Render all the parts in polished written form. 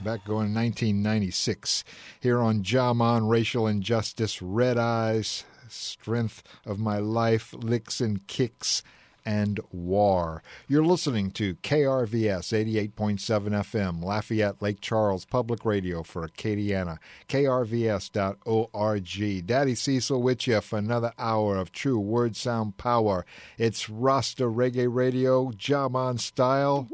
back going 1996. Here on Jamon, Racial Injustice, Red Eyes, Strength of My Life, Licks and Kicks, and War. You're listening to KRVS 88.7 FM, Lafayette, Lake Charles Public Radio for Acadiana, krvs.org. Daddy Cecil with you for another hour of true word sound power. It's Rasta Reggae Radio, Jamon style.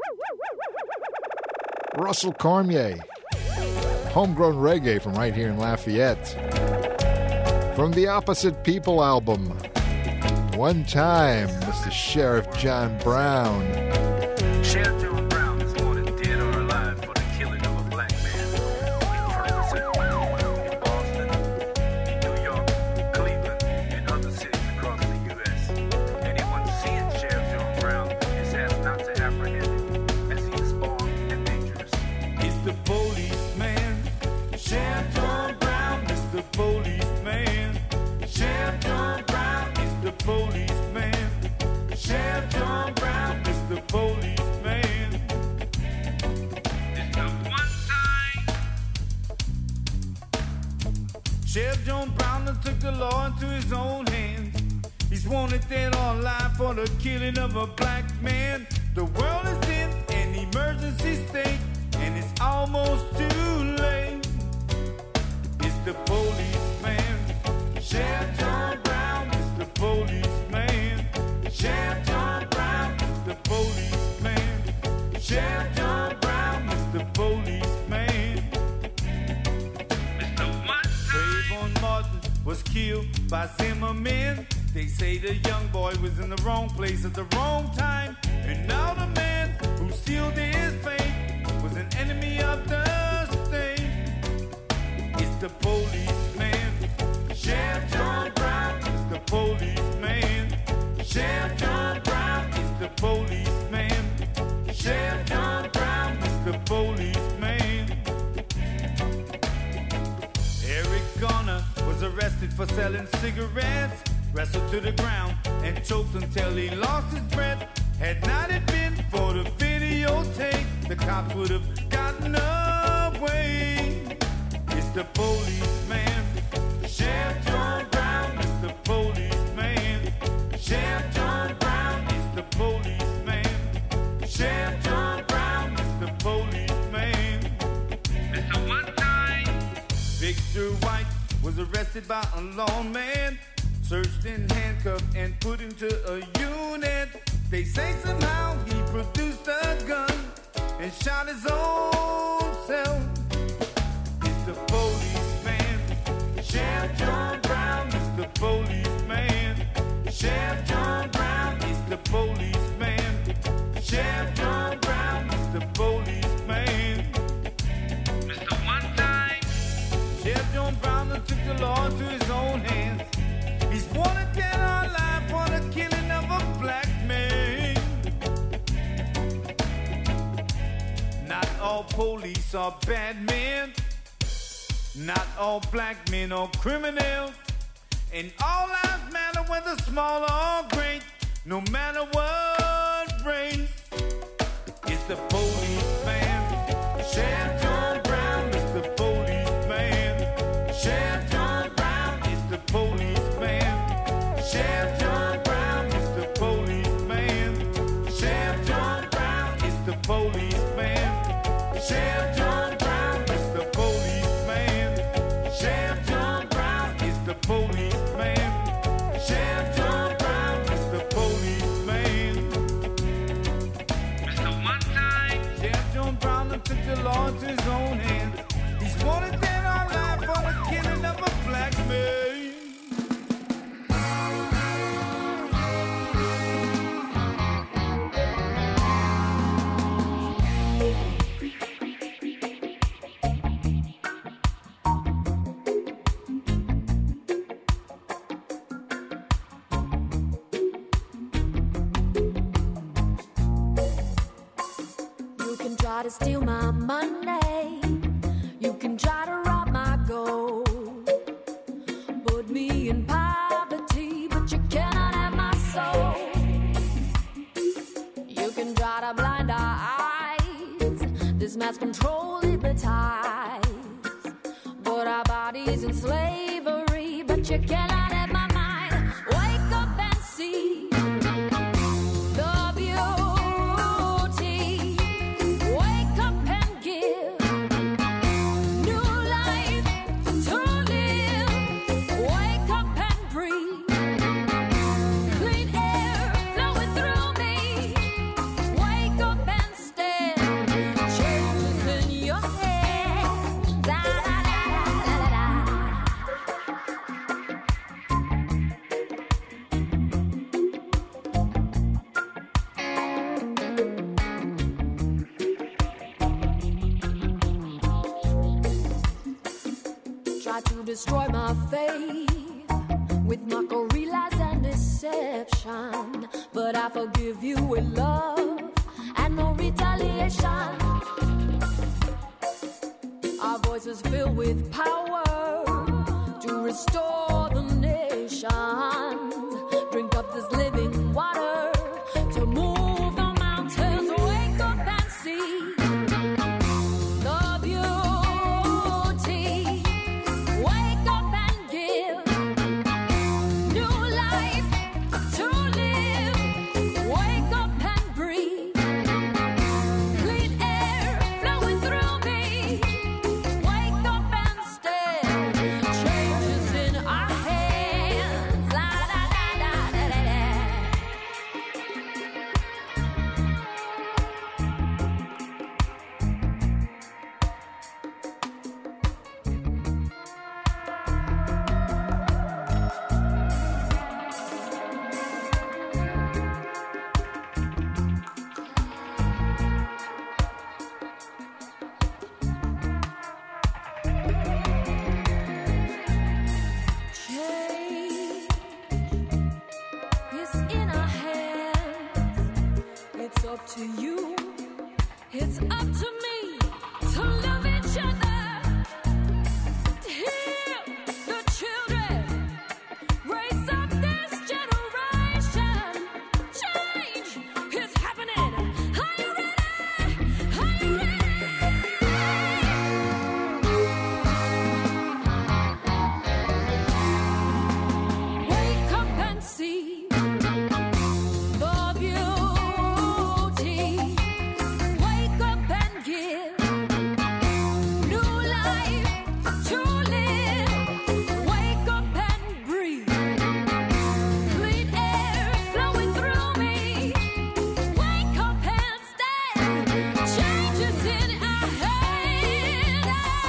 Russell Cormier, homegrown reggae from right here in Lafayette. From the Opposite People album, One Time, Mr. Sheriff John Brown. Sheriff John Brown is wanted dead or alive for the killing of a black man in Ferguson, in Boston, in New York, Cleveland, and other cities across the U.S. Anyone seeing Sheriff John Brown is asked not to apprehend him, as he is armed and dangerous. It's the policeman, Sheriff John Brown, it's the policeman, Sheriff John Brown, it's the policeman, Sheriff John Brown, it's the policeman. It's the one time. Sheriff John Brown done took the law into his own hands. He's wanted dead or alive for the killing of a black man. The world is in an emergency state, and it's almost too late. It's the policeman, Sheriff John Brown, it's the policeman, Sheriff John Brown, it's the policeman, Sheriff John Brown, it's the policeman. It's the one time. Trayvon Martin was killed by Zimmerman. They say the young boy was in the wrong place at the wrong time. And now the man who sealed his fate was an enemy of the state. It's the policeman, Sheriff John Brown is the policeman. Sheriff John Brown is the policeman. Sheriff John Brown is the policeman. Eric Garner was arrested for selling cigarettes, wrestled to the ground and choked until he lost his breath. Had not it been for the videotape, the cops would have gotten away. It's the policeman, Sheriff John Brown is the policeman. Sheriff John Brown is the policeman. Sheriff John Brown is the policeman. It's the one time. Victor White was arrested by a lawman, searched and handcuffed and put into a unit. They say somehow he produced a gun and shot his own self. It's the policeman, Sheriff John Brown is the policeman. Sheriff John Brown is the policeman. Sheriff John Brown is the policeman. It's the one time. Sheriff John Brown done took the law into his own hands. He's wanted dead or alive for the killing of a black man. Not all police are bad men. Not all black men are criminals. And all lives matter whether small or great, no matter what race. It's the policeman, Sheriff John Brown is the policeman. Sheriff John Brown is the policeman. Sheriff John Brown is the policeman. Sheriff John Brown is the policeman. Sheriff John Brown is the policeman. Sheriff John Brown is the policeman. Sheriff John Brown is the policeman. It's the one time. Sheriff John Brown done took the law into his own hands. He's wanted dead or alive for the killing of a black man. You can try to steal my money. You can try to rob my gold. Put me in poverty, but you cannot have my soul. You can try to blind our eyes. This mass control hypnotized, but our bodies in slavery. But you cannot have my mind. Wake up and see the beauty. Wake up and give new life to live. Wake up and breathe. Clean air flowing through me. Wake up and stand. Changes in your hands. Da, da, da, da, da, da. Try to destroy my faith with mockery, lies, and deception. But I forgive you with love and no retaliation. Our voices filled with power to restore the nation. Drink up this living water to move the mountains. Wake up and see the beauty. Wake up and give new life to live. Wake up and breathe. Clean air flowing through me. Wake up and stand. Changes in our hands. La, da, da, da, da, da, da. Change is in our hands. It's up to you. It's up to me to love each other. Heal the children. Raise up this generation. Change is happening. Are you ready? Are you ready? Wake up and see the beauty. Wake up and give new life to live. Wake up and breathe. Clean air flowing through me. Wake up and stand. Changes in our hands.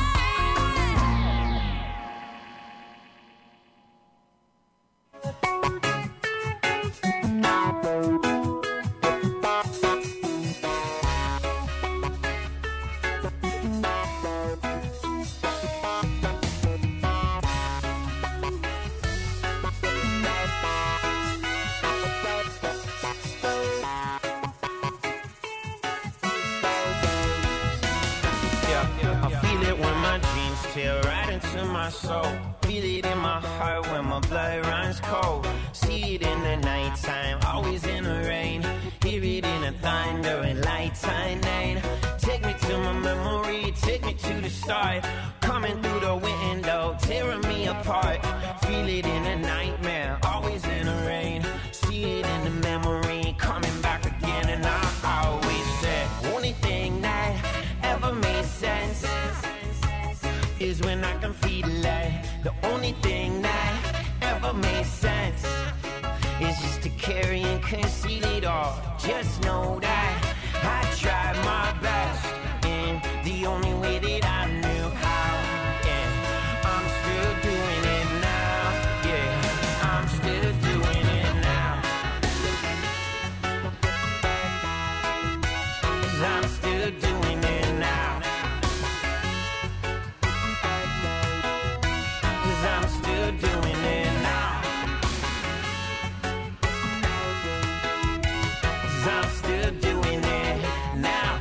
Yeah, I feel it when my dreams tear right into my soul. Feel it in my heart when my blood runs cold. See it in the nighttime, always in the rain. Hear it in the thunder and lights I name. Take me to my memory, take me to the start. Coming through the window, tearing me apart. Feel it in the nightmare, always in the rain. See it in the memory, coming back again. And I always said, only thing that ever made sense is when I can feel it. The only thing that ever made sense is just to carry and conceal it all. Just know that I tried my best in the only way that I knew how. Yeah, I'm still doing it now. Yeah, I'm still doing it now. 'Cause I'm still doing it now. 'Cause I'm still doing it now. 'Cause I'm still doing it now.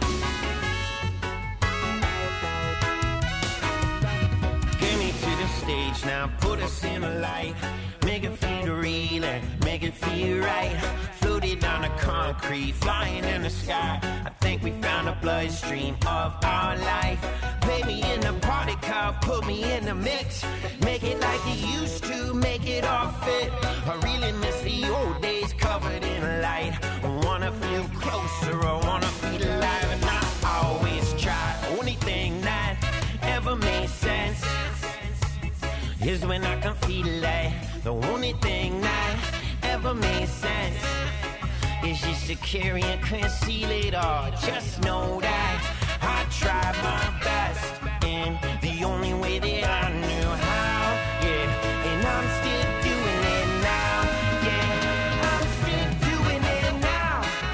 Get me to the stage now, put us in a light. Make make it feel real and make it feel right. Floated on the concrete, flying in the sky. I think we found a bloodstream of our life. Play me in the party car, put me in the mix. Make it like you used to, make it all fit. I really miss the old days covered in light. I wanna feel closer, I wanna feel alive. And I always try. Only thing that ever made sense is when I can feel like the only thing that ever made sense is just to carry and conceal it all. Just know that I tried my best in the only way that I knew how, yeah. And I'm still doing it now, yeah. I'm still doing it now,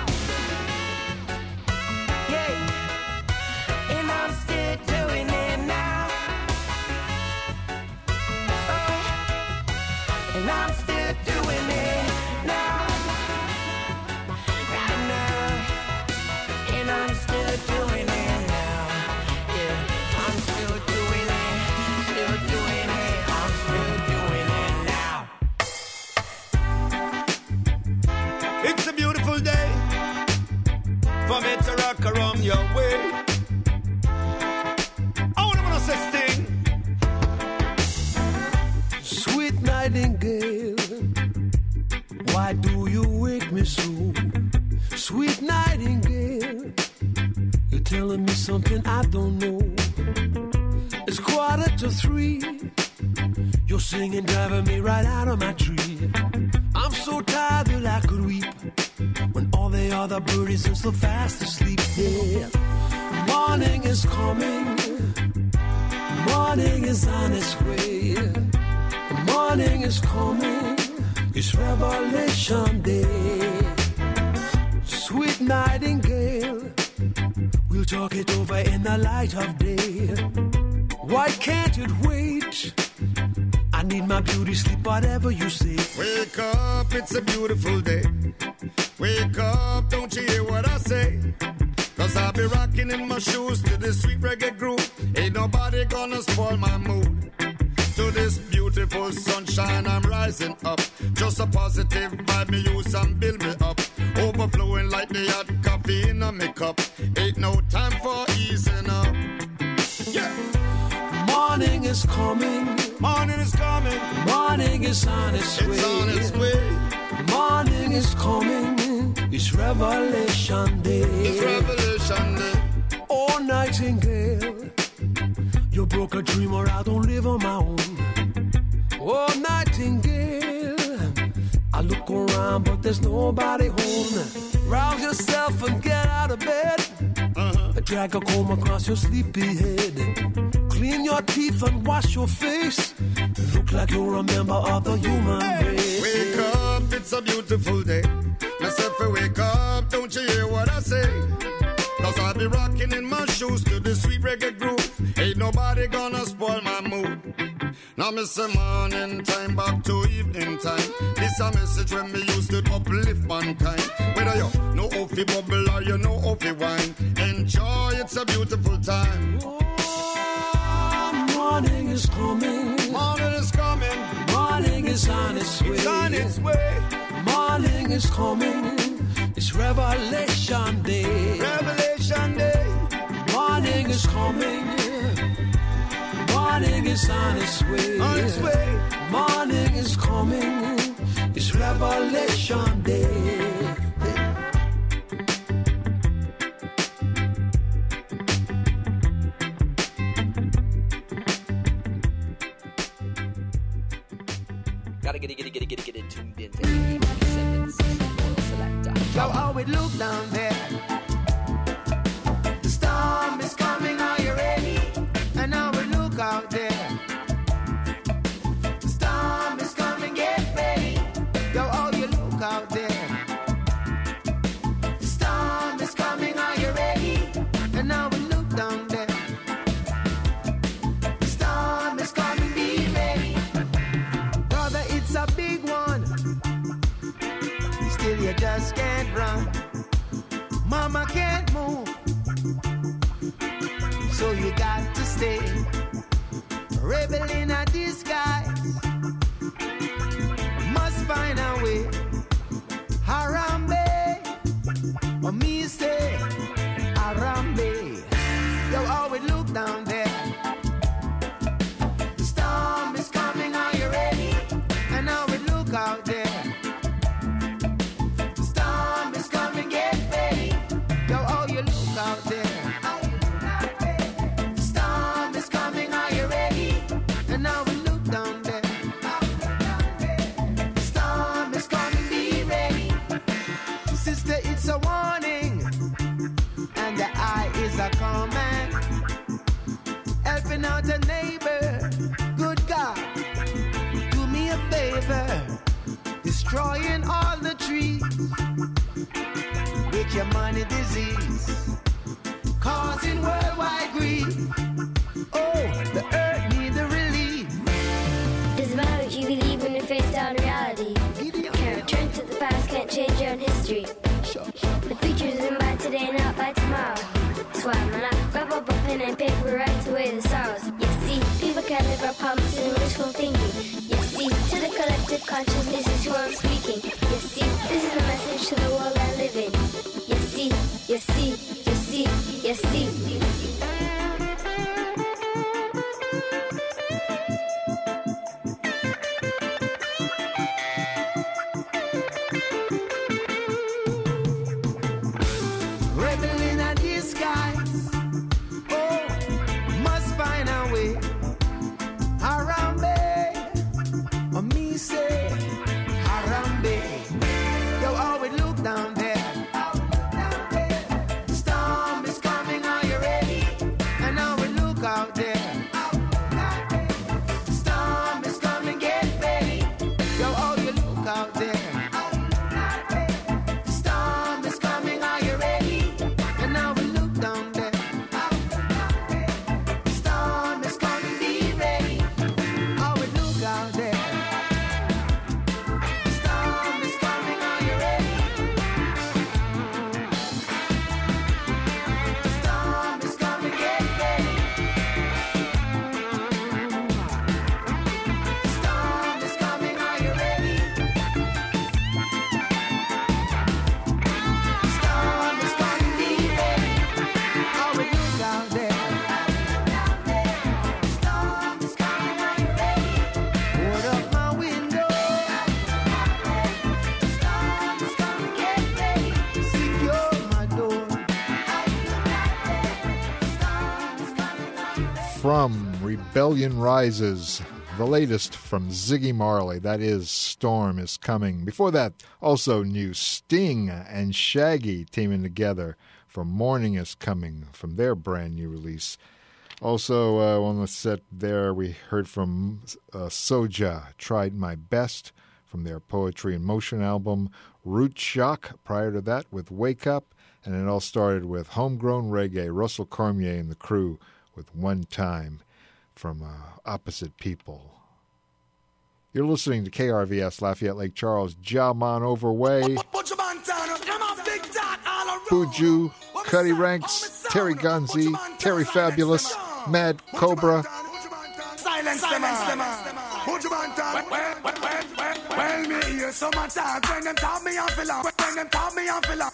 yeah. And I'm still doing it now, oh. And I'm still doing it now, and I'm still doing it now, yeah. I'm still doing it, still doing it, I'm still doing it now. It's a beautiful day for me to rock around your way. I wanna say sting. Sweet nightingale, why do you wake me so? Sweet nightingale, you're telling me something I don't know. It's 2:45. You're singing, driving me right out of my tree. I'm so tired that I could weep when all the other birdies are so fast asleep. Yeah, morning is coming. Morning is on its way. Morning is coming. It's Revelation Day. Sweet nightingale, we'll talk it over in the light of day. Why can't it wait? I need my beauty sleep, whatever you say. Wake up, it's a beautiful day. Wake up, don't you hear what I say? Cause I'll be rocking in my shoes to this sweet reggae groove. Ain't nobody gonna spoil my mood. To this beautiful sunshine, I'm rising up. Just a positive vibe, me use and build me up. Overflowing like the hot coffee in a me cup. Ain't no time for easing up. Yeah. Morning is coming. Morning is coming. Morning is on its way. It's on its way. Morning is coming. It's Revelation Day. It's Revelation Day. Oh, nightingale, you broke a dream or I don't live on my own. Oh, nightingale, I look around but there's nobody home. Rouse yourself and get out of bed. Drag a comb across your sleepy head. Clean your teeth and wash your face. Look like you're a member of the human race. Wake up, it's a beautiful day. Myself, wake up, don't you hear what I say? Cause I'll be rocking in my shoes to the sweet reggae groove. Ain't nobody gonna spoil my mood. Now me say morning time back to evening time. This a message when me used to uplift mankind. Whether you know how fi bubble or you know how fi wine, enjoy, it's a beautiful time. Oh, morning is coming. Morning is coming. Morning is on its way. It's on its way. Morning is coming. It's Revelation Day. Revelation Day. Morning is coming. Morning is on its way. On its way. Morning is coming. It's Revelation Day. Gotta get it tuned in. 80 seconds. Royal Selector. Yo, how it look down there? The storm is coming, are you ready? And now we look out there. The storm is coming, get ready. Yo, how you look out there? The storm is coming, are you ready? And now we look down there. The storm is coming, be ready. Brother, it's a big one. Still you just can't run. Mama can't move. So you got to stay. Rebel in a disguise. Oh, me say, Harambe. Yo, always look down there. The storm is coming, are you ready? And always look out there. The storm is coming, get ready. Yo, oh, you look out there. The storm is coming, are you ready? And now we look down there. The storm is coming, be ready. Sister, it's a warning, and the eye is a command. Helping out a neighbor, good God, do me a favor. Destroying all the trees with your money disease, causing worldwide grief. Oh, the earth needs a relief. Doesn't matter what you believe when you're faced down reality. Can't return to the past, can't change your own history. The future isn't by today, not by tomorrow. That's why I'm gonna grab up a pen and paper, write away the sorrows. You see, people can't live our promise in wishful thinking. You see, to the collective conscious, this is who I'm speaking. You see, this is a message to the world I live in. You see, you see, you see, you see. Rebel in a disguise. Oh, must find a way. Harambe. Oh, me say, Harambe. Yo, always look down there. The storm is coming, are you ready? And now we look out there. The storm is coming, get ready. Yo, oh, you look out there. The storm is coming, are you ready? And now we look down there. The storm is coming, be ready. Oh, we look out there. The storm is coming, are you ready? The storm is coming, get ready. The storm is coming, are you ready? The storm is coming, be ready. Oh, we look out there. The storm is coming, are you ready? Hold up my window. The storm is coming, get ready. Secure my door. The storm is coming, are you ready? From Rebellion Rises, the latest from Ziggy Marley, that is Storm is Coming. Before that, also new Sting and Shaggy teaming together for Morning is Coming from their brand new release. Also on the set there, we heard from Soja, Tried My Best from their Poetry in Motion album, Root Shock prior to that with Wake Up, and it all started with Homegrown Reggae, Russell Cormier and the crew with One Time from Opposite People. You're listening to KRVS Lafayette Lake Charles, Jaman Overway, Buju, Cuddy Ranks, Terry Gunzy, Terry Fabulous, Mad Cobra. Silence them. Well, me hear some attack when them tap me and fill up. When them tap me and fill up.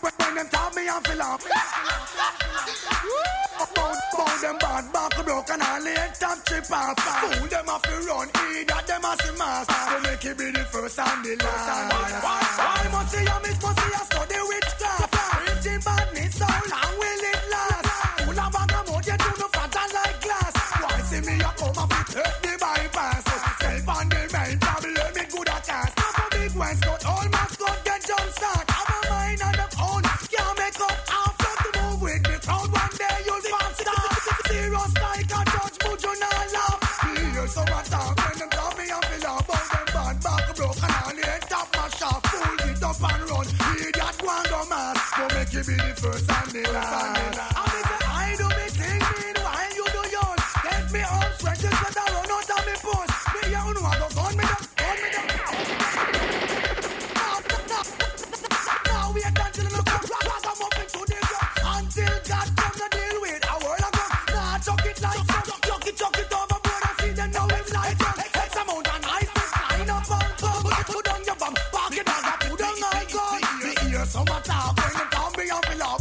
Bound them bad back broken and late top trip off. Fool them off the run, idiot them as the mass. To make it be the first and the last. Why must see a miss, must see a study witchcraft. Preaching badness, so long will it last? Full of bagamote, you do no fragile like glass. Why see me a come up with the bypass? Self on the main problem, it good at cast. Have a big West Coast, all mascot get jump start. Have a mind and a own, can't make up after to move with the crowd. One day you'll find start. Serious like a judge, but you not laugh. Hear some attack when them tell me I'm feel up. All them bad back broken and the head top my shaft. Fool it up and run, idiot go and go mad. Go make you be the first and the last. And me say I do me thing, meanwhile you do yours. Get me up, sweat this better run out of me push. Me you know I go gun me down. Now we are done till the come rock I'm up into the ground. Until God comes to deal with our world of gun. Nah, chuck it like chuck it overboard and see them know it's like X amount of nice line up and put down your bum. Park it as I put down my gun. Me hear some attack when them come me and fill up.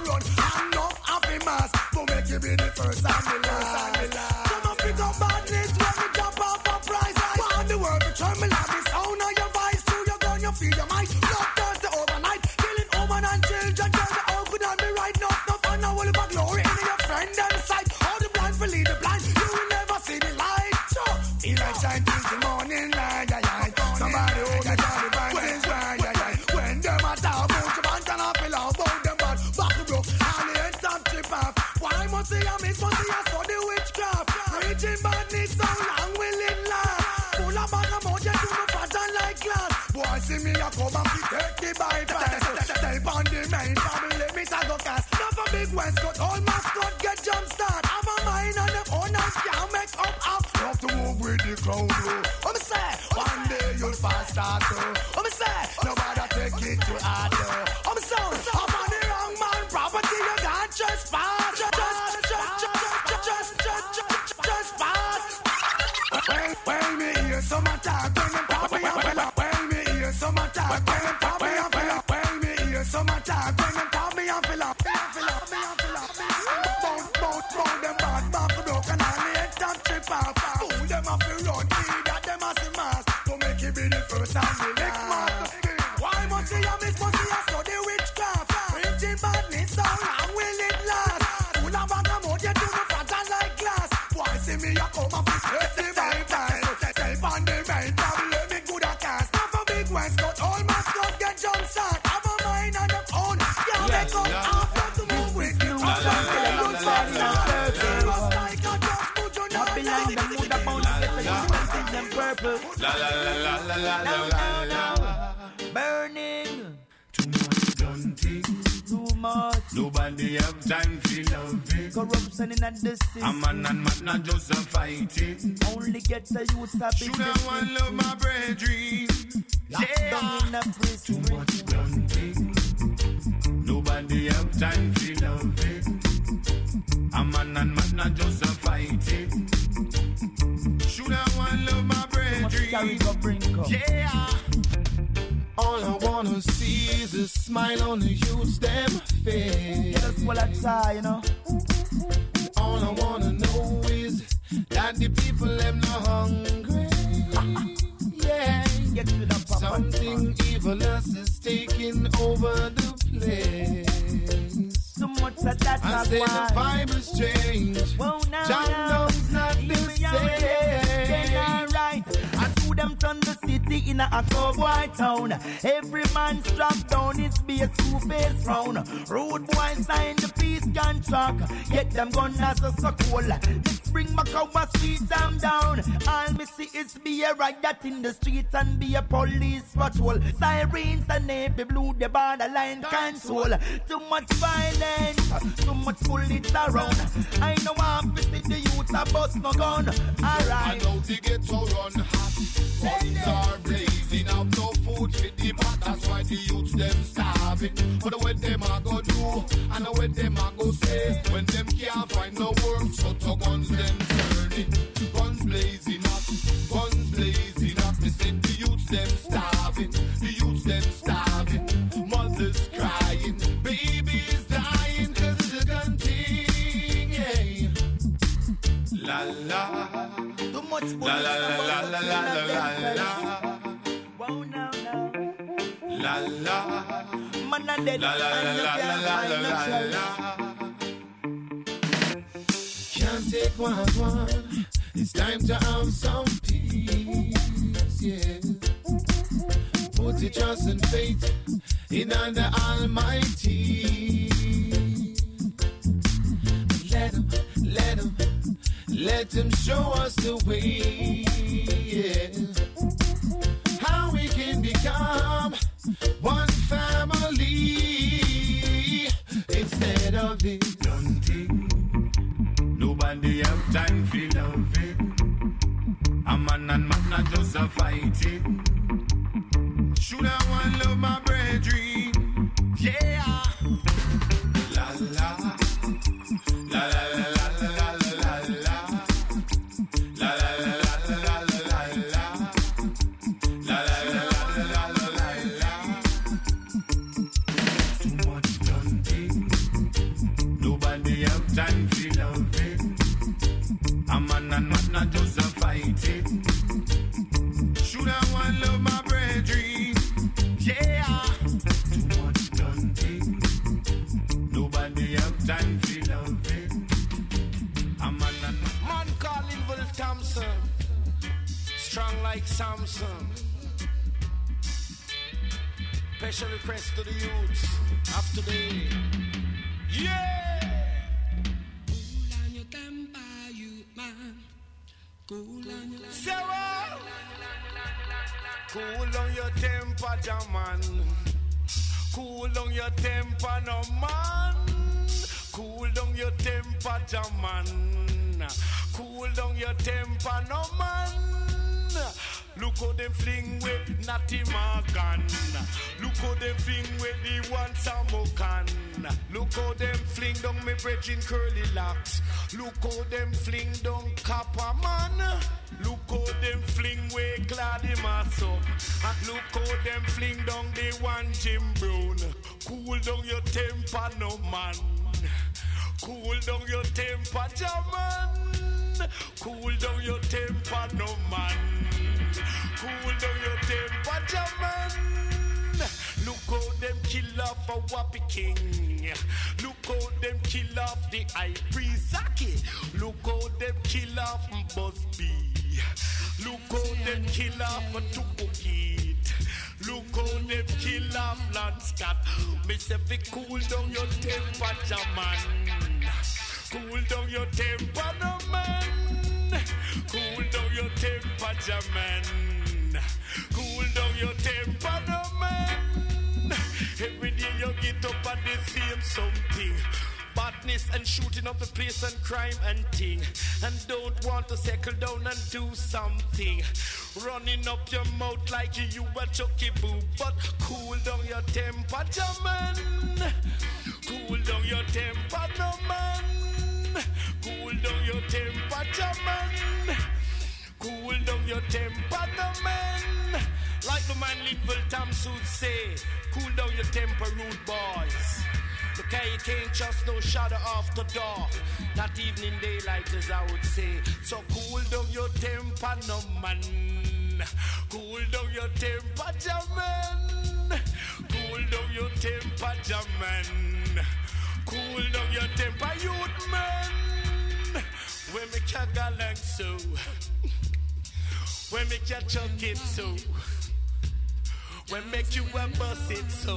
run. And no happy mass to make you be the first and the last. Some of pick up badness when we jump off a prize. Want the world to tremble at the sound of your voice. Through your gun, you feed your mind. Love turns to overnight. Killing woman and children. Tell the how could I be right? No fun, no will of glory in your friend and sight. All the blind will lead the blind. You will never see the light. Sure. Feel like shine till the morning light. Somebody hold the body by this right. When them a talk about your man cannot feel out about them bad. Back the broke and the head top chip off. Why must see a miss, must see a study witchcraft. Reaching badness so long will it last. Full of bag of mouth, you do no pattern like glass. Boy, see me a come and we take the bypass. Step on the main family, me a go cast. Not a big West Coast, all mascot get jump start. Have a mind on them own and can't make up. Love to move with the crowd, oh. I'm say, one day you'll fast start, oh. I'm say, nobody take it to heart, oh. I'm so, I'm on the wrong man property, you can't just pass. Just pass. When me hear some attack, when them pop me up, when me hear some attack, when them pop me up, when me hear some attack, when them pop me up, bound them back broken and the head top trip off. Fool them up to run, that them as a mass, to make it be the first and the last. Why must see a miss, must see a study witchcraft? Preaching badness, so long will it last? Full of bag of mouth, you do no pattern like glass. Why see me a come and fix the bypass? Step on the main problem, me good at cast. Not a big West Coast, all mascot get jump start. Have a mind on your own, can't make up after to move with you. La la la la la la la la. Burning. Too much dunting. Too much. Nobody have time for loving. Corruption in the system. A man and man not just a fighting. Only get the youth a big. Should I want love my brethren? Yeah. In a prison. Too much dunting. Nobody have time for loving. A man and man not just a fighting. Should I want love my brethren? Yeah. All I wanna see is a smile on the youth's damn face. Yeah, that's what I try, you know. All I wanna know is that the people them not hungry. Yeah. Something evilous is taking over the place. So much that I say the vibe has changed. Well, now, John not the same. Alright, I do them turn the city in a cowboy town. Every man strapped down his base, two-face round. Road boys sign the peace contract. Get them gun as a circle. Let's bring back our sweet them down. All me see is be a riot in the streets and be a police patrol. Sirens and navy blue, the borderline control. Too much violence, too much bullets around. I know I'm visit the youth a bust no gun. Alright. I know the ghetto run hot. Guns are blazing, have no food for the pot. That's why the youths them starving. But what them a go do, and what them a go say. When them can't find no work, so to guns them turning. Guns blazing up, guns blazing up. They said the youths them starving, the youths them starving. Mothers crying, babies dying 'cause of the gun thing, yeah. La la. Too much La la la la la la la la. Wow, now. La la. Man a dead. La la la la la la la la. Can't take one. It's time to have some peace, yeah. Put your trust and faith in the Almighty. Let him show us the way, yeah. How we can become one family instead of this hunting. Nobody have time for loving. A man and man not just a fighting. Should I want love my brethren? Yeah. La la. La la la la la la la la. La la la la la la la la. La la la la la la la la. Too much dunting. time for loving. A man and not just a fighting. Should I want love my brethren? Yeah. Too much stunting. Nobody have time for loving. A man and man calling Will Thompson. Strong like Samson. Special request to the youths of today. Yeah! Cool on your temper, you man. Cool on your Sarah! Cool down your temper, Jaman. Cool down your temper, no man. Cool down your temper, Jaman. Cool down your temper, no man. Look how them fling with Natty Morgan. Look how them fling with the one Samokan. Look how them fling down me bridging curly locks. Look how them fling down Copper Man. Look how them fling with Gladdy Masso. And look how them fling down the one Jim Brown. Cool down your temper, no man. Cool down your temper, Jaman. Cool down your temper, no man. Cool down your temper, Jaman. Look how them kill off a Wappy King. Look how them kill off the High Priest Saki. Look how them kill off Busby. Look how them kill off a Tukukit. Look how them kill off Landscat. Me say fi cool down your temper, Jaman. Cool down your temper, no man. Cool down your temper, Jaman. Cool down your temper, no man. Every day you get up and the same something. Badness and shooting up the place and crime and thing. And don't want to settle down and do something. Running up your mouth like you a chucky boo. But cool down your temper, Jaman. Cool down your temper, no man. Cool down your temper, Jaman. Cool down your temper, no man. Like the man Linville Thompson say, cool down your temper, rude boys. Okay, you can't trust no shadow after dark. Not even in daylight, as I would say. So cool down your temper, no man. Cool down your temper, Jaman. Cool down your temper, Jaman. Cool down your temper, youth man. When me can go like so. When me can chuck it so. When make you a bust it so.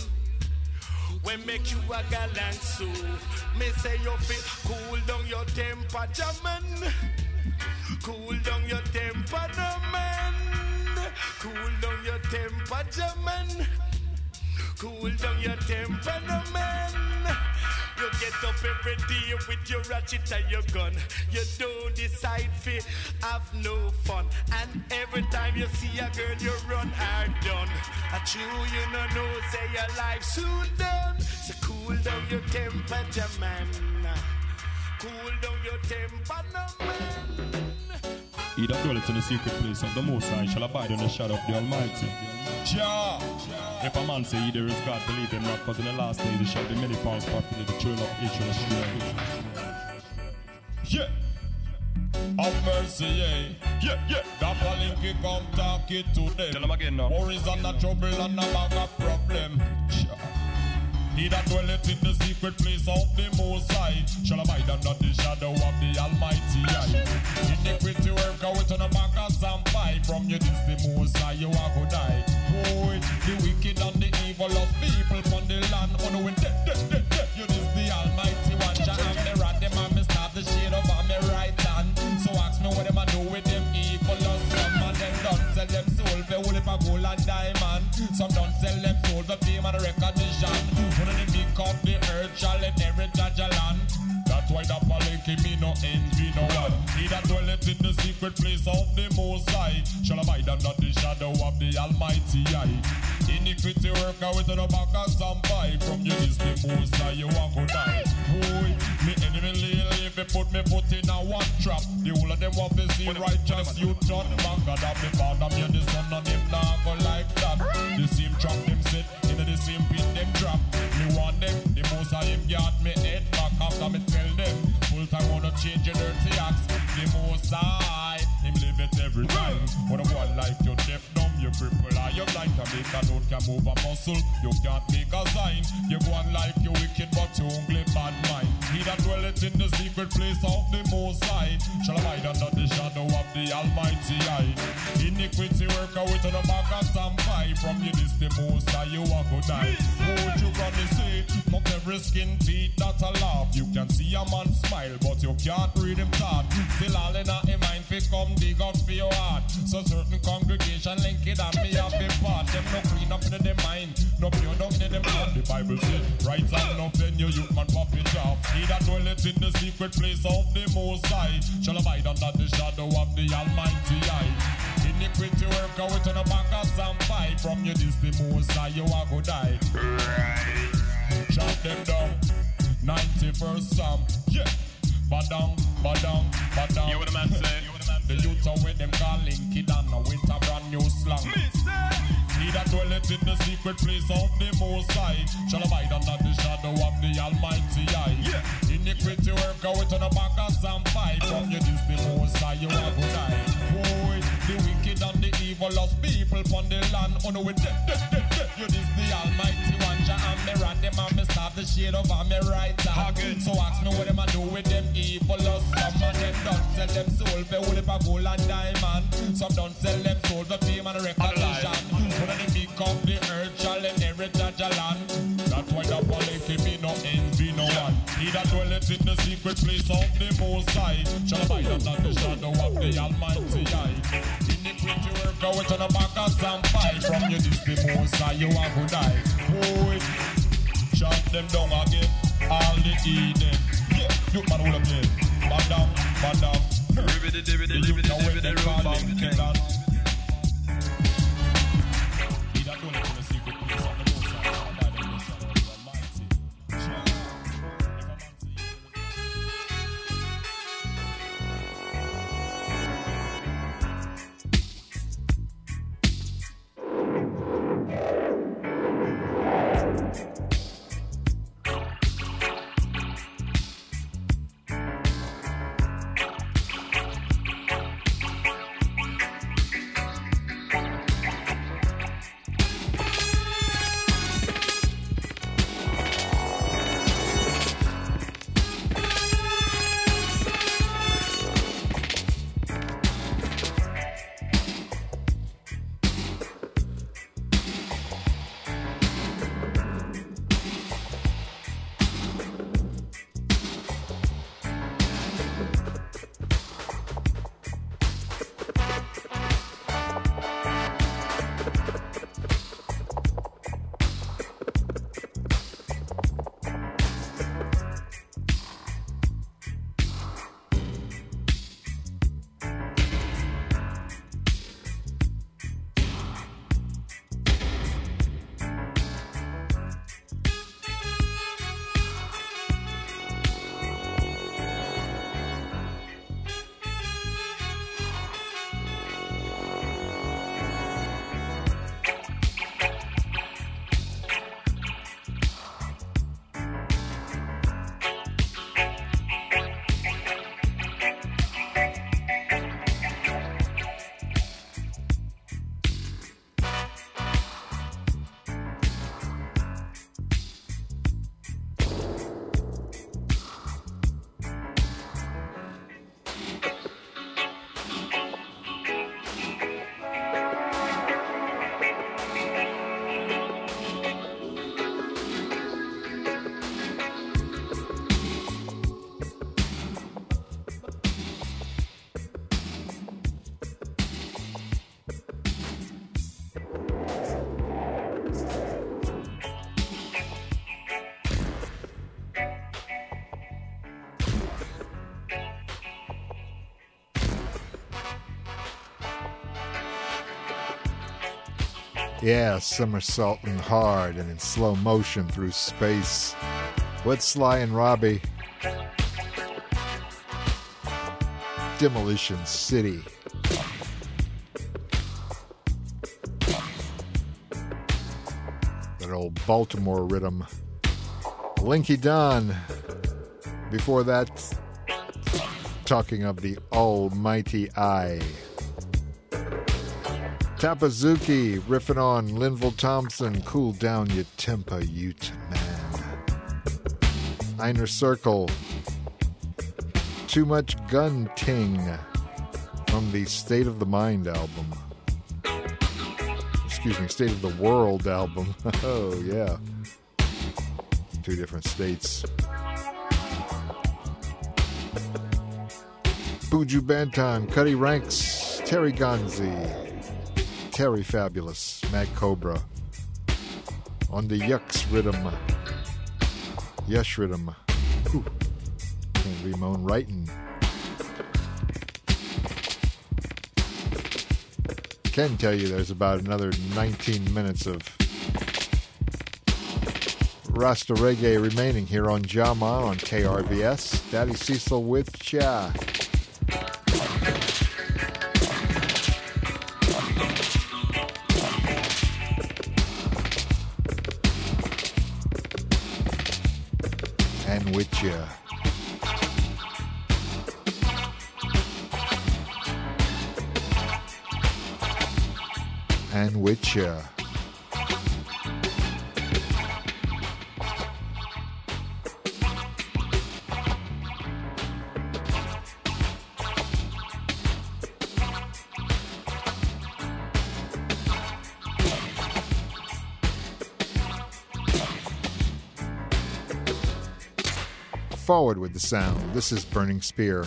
When make you a galang so. Me say you feel cool down your temper, Jaman. Cool down your temper, no man. Cool down your temper, Jaman. Cool down your temper, no man. You get up every day with your ratchet and your gun. You don't decide fi have no fun. And every time you see a girl, you run hard done. A true you no know, say your life soon done. So cool down your temper, Jaman. Cool down your temper, no man. He that dwelleth in the secret place of the Most High shall abide in the shadow of the Almighty. Jah! If a man say he there is God, believe him not, but in the last days there shall be many false prophets, the children of Israel astray. Yeah! Have mercy, yeah. Yeah. That Palinky come talk it today. Tell him again now. Worries and the trouble and the bag of problem. He that dwelleth in the secret place of the Most High shall abide under the shadow of the Almighty. Iniquity work out on the back of some pie. From you this the Most High you are go die. Boy, the wicked and the evil of people from the land. Oh no, you this the Almighty one. Jah have me rat them and me start the shade over me right hand. So ask me what them a do with them evil of some. And them don't sell them soul for only for gold and diamond. Some don't sell them soul for fame and recognition. The big of the earth shall inherit the land. That's why the Palinky me no envy no one. He that dwelleth in the secret place of the Most High shall abide under the shadow of the Almighty. Iniquity work out with the back of some pie. From you is the Most High you want to die. Boy, me enemy live if put me foot in a one trap. The whole of them want to see righteous you turn back. God have me father me and the son of them now go like that. The same trap them set in the same pit them trap. Me want them, the Most High him got me head back. after me tell them. Full time wanna change your dirty acts. The most high, him live it every time. When a one like you deaf, dumb, you cripple or you blind. Can make a note, can move a muscle, you can't make a sign. You go on like you wicked, but you only bad mind. He that dwelleth in the secret place of the Most High shall abide under the shadow of the Almighty Eye. Iniquity worker with on the back of some fight. From you this the Most High you are go die. What you gonna say? Not every skin teeth that a laugh. You can see a man smile, but you can't read him thought. Still all in a mind fi come dig up for your heart. So certain congregation link it and me have a part. Them no clean up in the mind, no pure down in them heart. The Bible says, right hand no then you man pop it off. He that dwelleth in the secret place of the Most High shall abide under the shadow of the Almighty Eye. Iniquity worker with on the back of some fight. From you this the Most High you are go die. Right. Shut them down. 91st Psalm. Yeah. Badang, badang, badang. You what the man say? The youth are with them calling Kidana with a brand new slang. He that dwelleth in the secret place of the Most High shall abide under the shadow of the Almighty Eye. Yeah. Iniquity worker with on the back of some fight. From you this the Most High you are go die. Boy, the wicked and the evil of people upon the land. On the way, you this the Almighty One. And me rat them and me start the shade of me right hand. So ask me what them a do with them evil us. Some of them don't sell them soul for only for gold and diamond. Some don't sell them soul for fame and recognition. But they pick up the earth shall inherit the land. That's why the police be no envy no one. He that dwelleth in the secret place of the Most High shall abide under the shadow of the Almighty Eye. Iniquity worker with on the back of some fight. From you this the Most High you are go die. Boy, shut them down again. All the Eden. Yeah, you man will again. Madam, madam. You know when they call him King. He that dwelleth in the secret place of the Most High shall abide under the shadow of the Almighty. Yeah, somersaulting hard and in slow motion through space. With Sly and Robbie. Demolition City. That old Baltimore rhythm. Linky Don. Before that, talking of the almighty I. Tapazuki riffing on Linville Thompson, Cool Down Your Temper, Ute Man. Inner Circle, Too Much Gun Ting from the State of the Mind album. Excuse me, State of the World album. Oh, yeah. 2 different states. Buju Banton, Cuddy Ranks, Terry Gonzi, Terry Fabulous, Mad Cobra. On the Yucks rhythm, Yush rhythm. Ooh, can't read my own writing. Can tell you there's about another 19 minutes of Rasta Reggae remaining here on Jama on KRVS. Daddy Cecil with Cha. And with ya. And with ya. Forward with the sound. This is Burning Spear.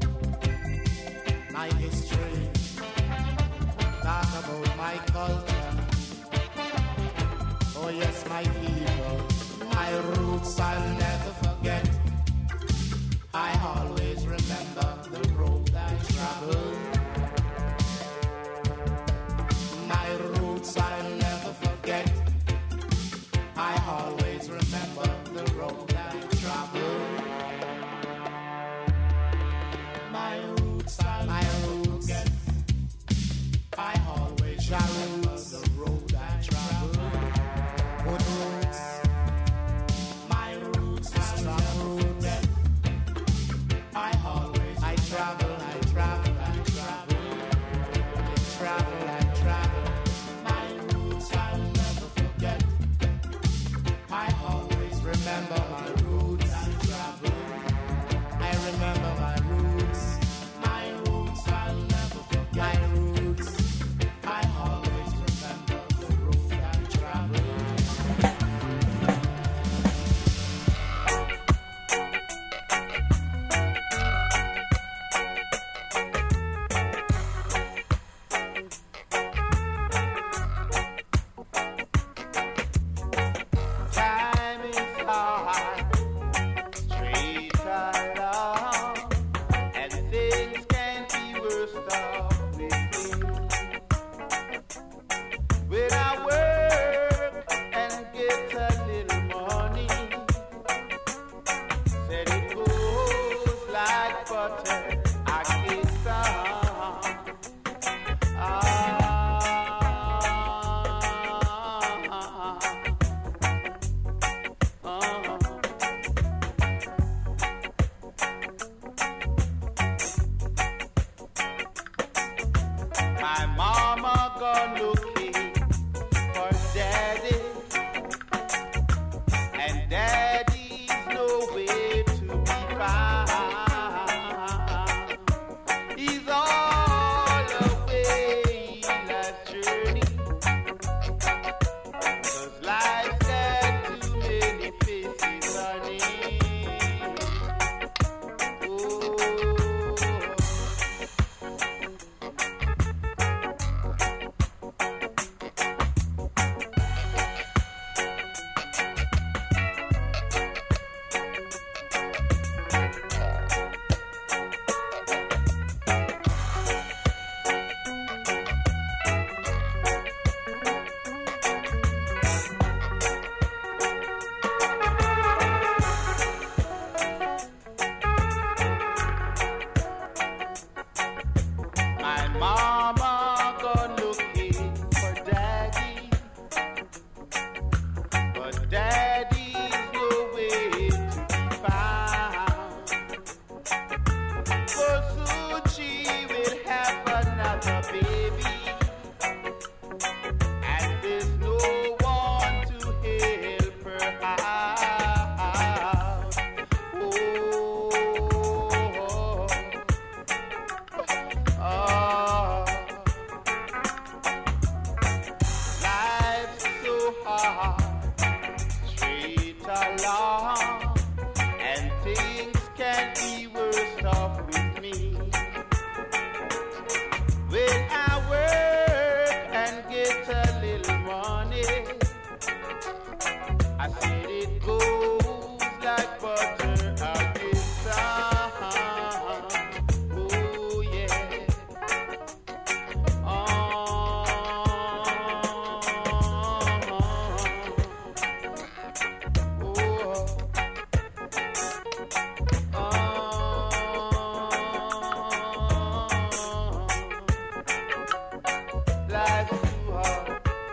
My history, talk about my culture. roots I'll never forget. I always remember the road I traveled. My roots I'll never forget. I always remember the road I traveled. Good roots, my roots I'll never forget. I travel, I travel, I travel. I travel, I travel. My roots I'll never forget. I always remember my roots and travel. I remember my roots. My roots I'll never forget. My roots. I always remember the road I travel. Time is hard, straight along, and things can't be worse off with me. When I work and get a little money, said it goes like butter, I get some. My mama gone looking for daddy, and daddy's nowhere to be found. He's all away life's journey, 'cause life's got too many faces on it. My mama gone looking for daddy, but daddy's nowhere to be found. For soon she will have another baby, and there's no one to help her out. Life's so hard, straight along, and things can't be worse off with me. When I work and get a little money, I said it goes like butter, I get some. Oh yeah. Life's too hard.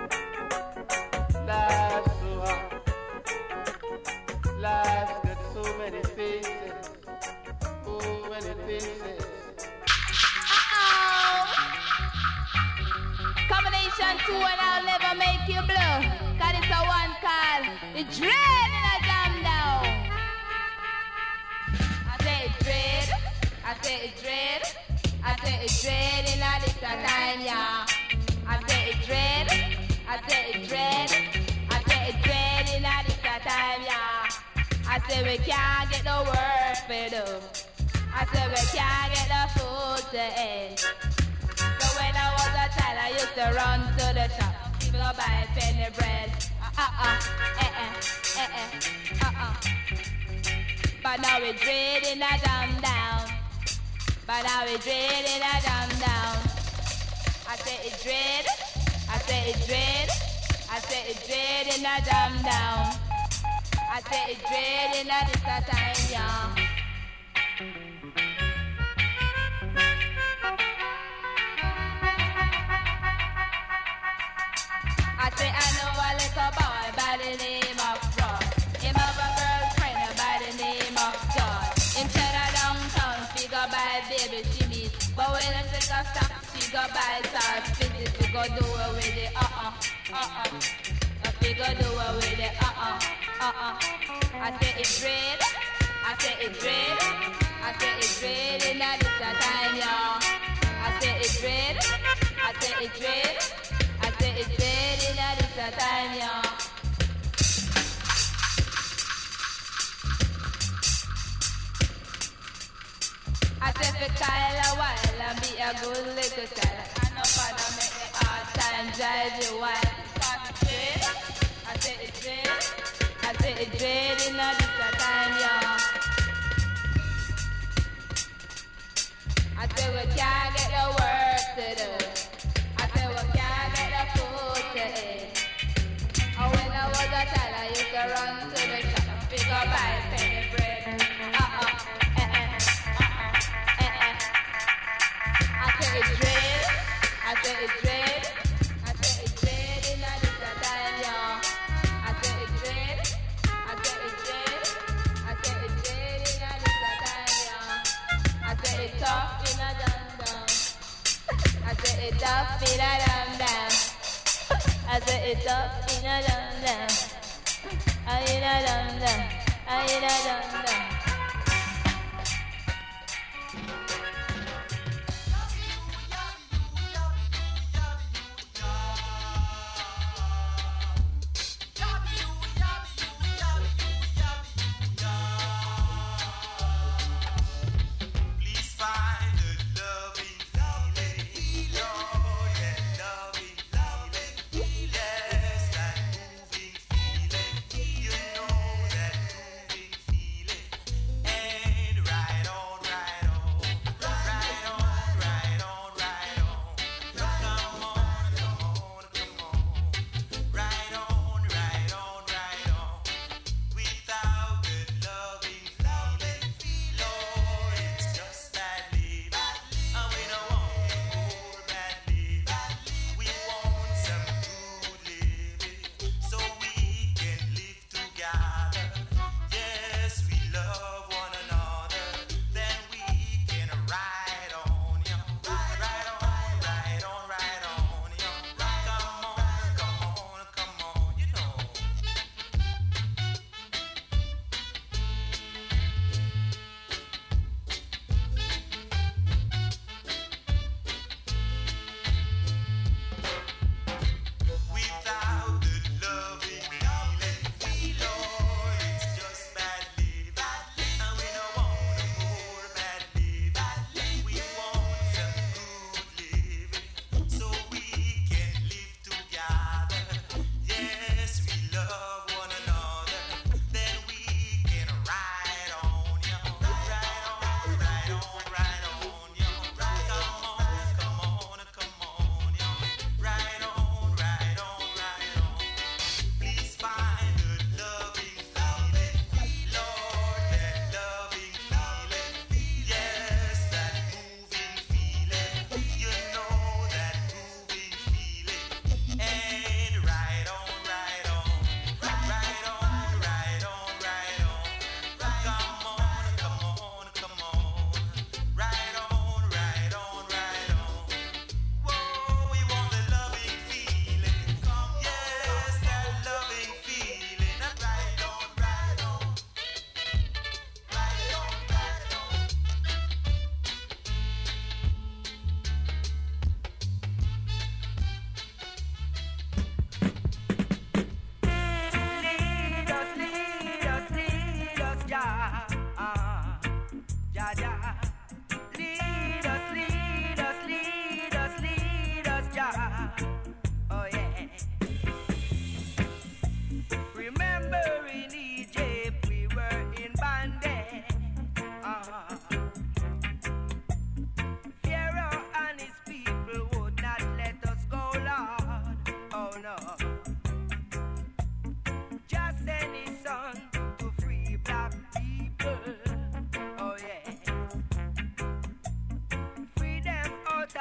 Life's so hard. Life's got so many faces. So many faces. Combination 2 and I'll never make you blue. Cause it's a one call. The dread in a jam down. I say it dread. I say it dread. I say it dread in a little time, yeah. I say it dread. I say it dread. I say it dread in a little time, yeah. I say we can't get no work for do. I say we can't get the food to eat. So when I was a child, I used to run to the shop, even go buy penny bread. But now we dread in a damn down. But now we dread in a damn down. I say it dread. I say it dread. in a jam down. I say it's dread in a this a time, yeah. I say I know a little boy by the name of Ross. Him have a girlfriend by the name of John. Him tell her downtown, she go buy baby she meet. But when I take a stop, she go buy salt fizzy. She go do it with it, She go do it with it, I say it's red, I say it's red, I say it's red in a this time, y'all. I say it's red, I say it's red, I say it's red in a this time, y'all. I said for Kyle a while and be a good little child. I know father make me hard time drive you wild. I said it's red, I said it's red in a this time, y'all. I said we can't get the work to do. I said we can't get the food to eat. And when I was a child I used to run to the shop and pick up buy penny bread. I say it's red, I say it's red, I say it's red in a this time, y'all. I say it's red, I say it's red, I say it's red in a this time, y'all. I say it's tough in a dum-dum. I say it's tough in a dum-dum. I say it's tough in a dum-dum. In a dum-dum, in a dum-dum.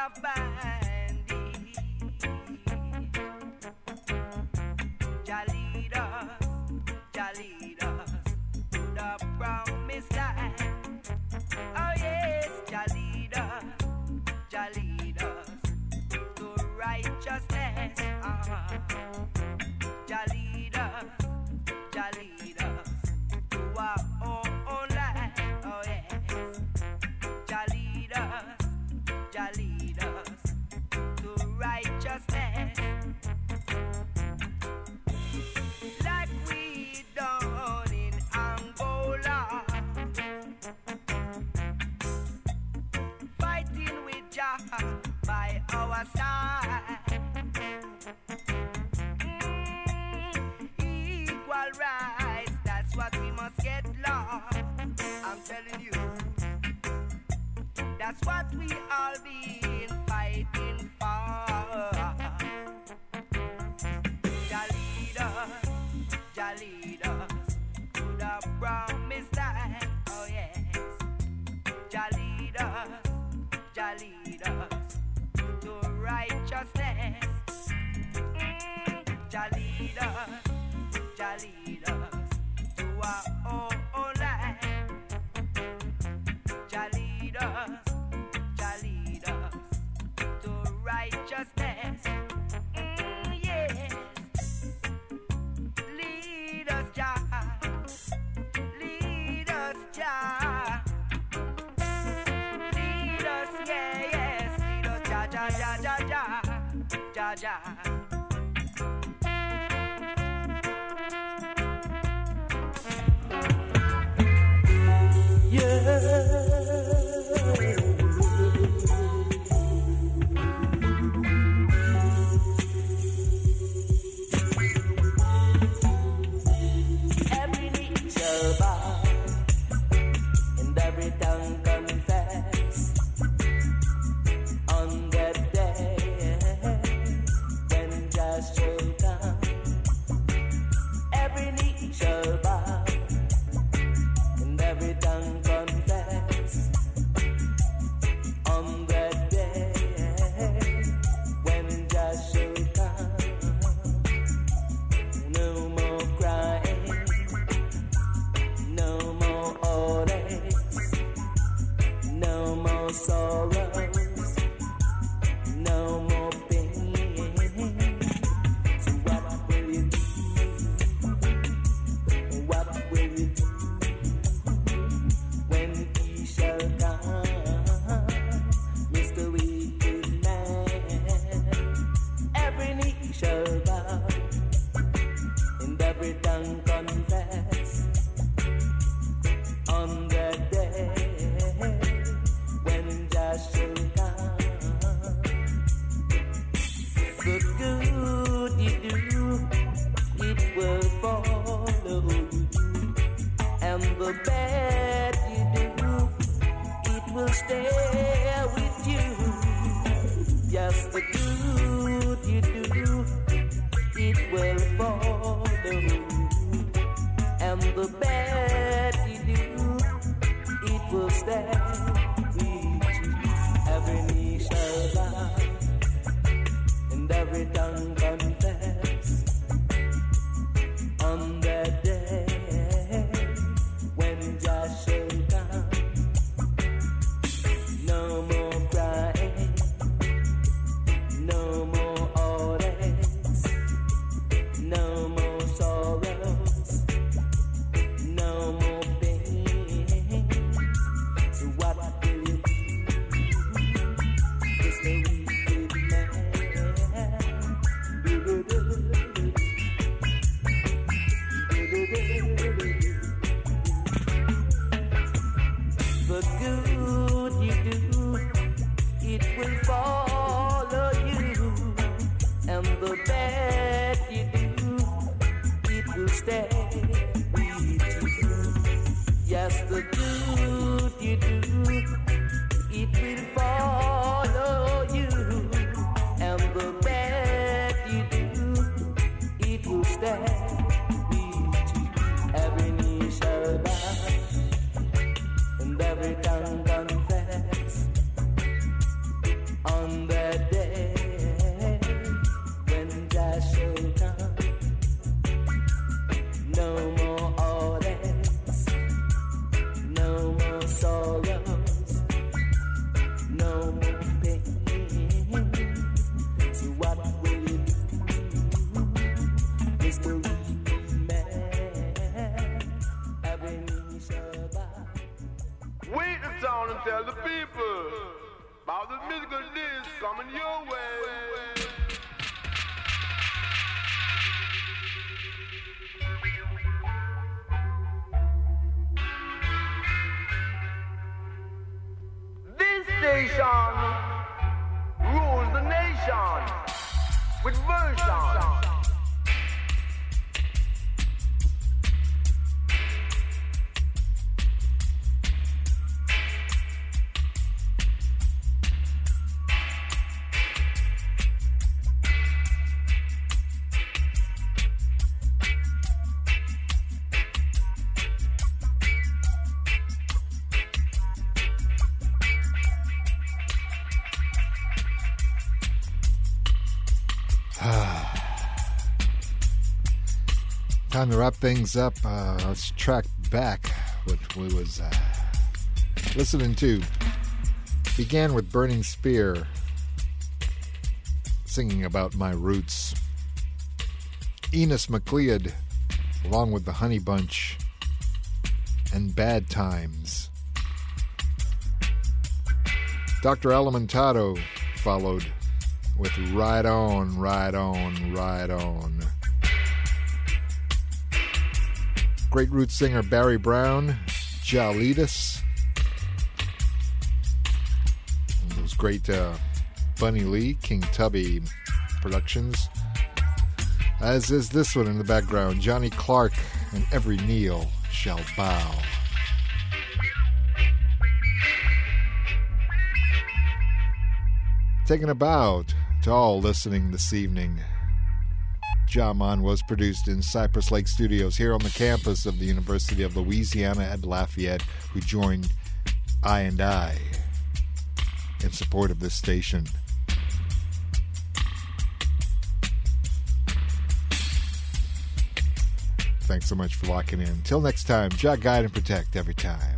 bandit. Jah lead us to the promised land. Oh yes, Jah lead us to righteousness. Jah lead us to our own land. Oh yes, Jah lead us to righteousness. Like we done in Angola, fighting with Jah by our side. Equal rights, that's what we must get, Lord. I'm telling you, that's what we all been fighting for. Jah lead us to the promised land. Oh yes, Jah lead us to righteousness. Jah lead us to our own land. Jah lead us to righteousness. Yes, lead us, Jah. Lead us, Jah. Lead us, yes. Lead us, Jah, Jah, Jah, Jah, Jah, Jah, Jah. Every knee shall bow and every tongue confess on that day when Jah shall come. Every knee shall bow and every tongue confess on that day when Jah shall come. No more crying, no more heartaches, no more sorrows, no more pain. So what will you do? What will you do when he shall come, Mr. Wicked Man? Every knee shall bow and every tongue confess on that day when Jah shall come. The good you do, it will follow you, and the bad you do, it will stay with you. Yes, the good you do, it will follow you, and the bad you do, it will stay with you. Every knee shall bow and every tongue confess on that day when Jah shall come. No more crying, no more heartaches, no more sorrows, no more pain. So what will you do? Just a wicked man. The good you do, it will follow you, and the bad you do, it will stay with you. Yes, the good you do, it will follow you, and the bad you do, it will stay with you. Every knee shall bow and every tongue confess on I shall come. No more heartaches, no more sorrows, no more pain. So what will you do, Mr. Man? Wait the town and tell the people about the musical disc coming your way. This station rules the nation with version. Time to wrap things up. Let's track back what we was listening to. Began with Burning Spear singing about my roots. Enos McLeod along with the Honey Bunch and Bad Times. Dr. Elementato followed with Ride On, Ride On, Ride On. Great roots singer Barry Brown, Jalitas. And those great Bunny Lee, King Tubby productions. As is this one in the background, Johnny Clark and Every Kneel Shall Bow. Taking a bow to all listening this evening. Jaman was produced in Cypress Lake Studios here on the campus of the University of Louisiana at Lafayette, who joined I and I in support of this station. Thanks so much for locking in. Till next time, Jah guide and protect every time.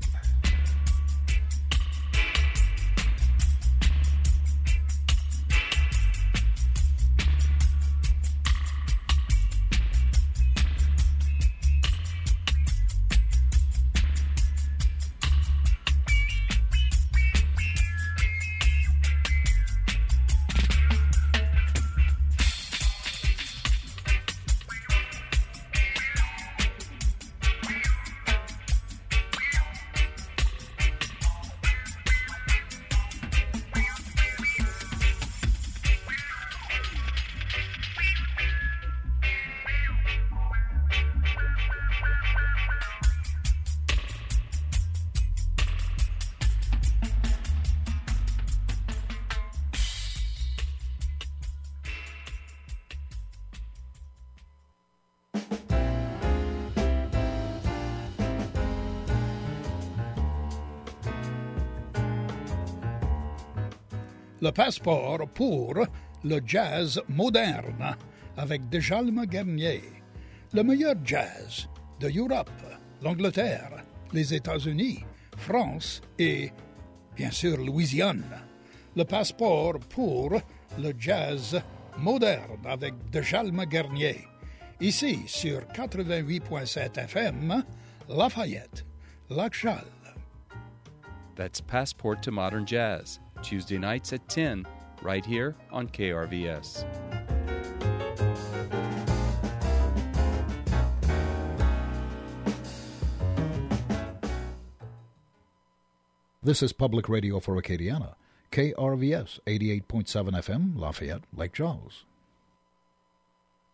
Le passeport pour le jazz moderne avec Djalma Garnier. Le meilleur jazz de l'Europe, l'Angleterre, les États-Unis, France et, bien sûr, Louisiane. Le passeport pour le jazz moderne avec Djalma Garnier. Ici, sur 88.7 FM, Lafayette, Lac-Châle. That's Passport to Modern Jazz, Tuesday nights at 10, right here on KRVS. This is Public Radio for Acadiana, KRVS 88.7 FM, Lafayette, Lake Charles.